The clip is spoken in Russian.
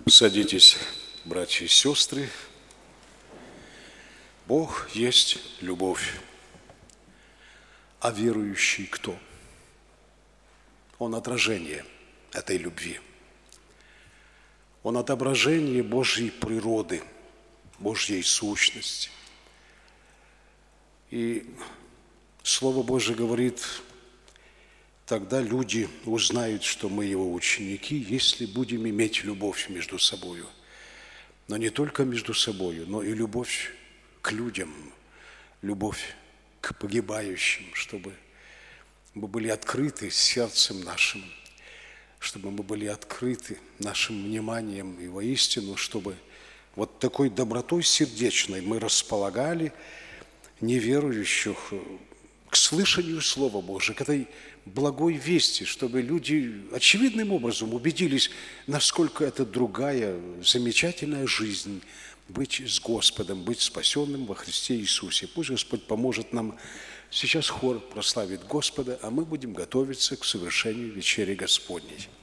Садитесь, братья и сестры. Бог есть любовь. А верующий кто? Он отражение этой любви. Он отображение Божьей природы, Божьей сущности. И Слово Божие говорит, тогда люди узнают, что мы Его ученики, если будем иметь любовь между собою. Но не только между собою, но и любовь к людям, любовь к погибающим, чтобы мы были открыты сердцем нашим, чтобы мы были открыты нашим вниманием и воистину, чтобы вот такой добротой сердечной мы располагали неверующих к слышанию Слова Божия, к этой благой вести, чтобы люди очевидным образом убедились, насколько это другая замечательная жизнь быть с Господом, быть спасенным во Христе Иисусе. Пусть Господь поможет нам. Сейчас хор прославит Господа, а мы будем готовиться к совершению вечери Господней.